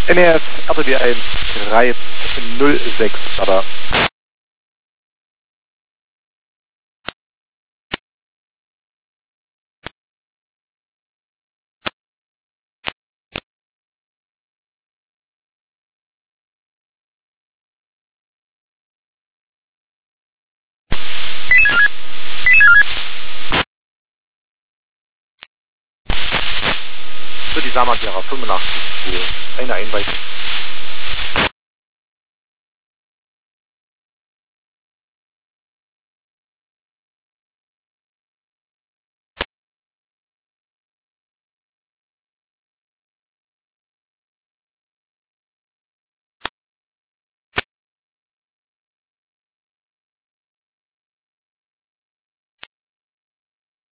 NRS RTW 1 306 Radar. Für die Samandjara 85 Uhr. Eine Einweisung.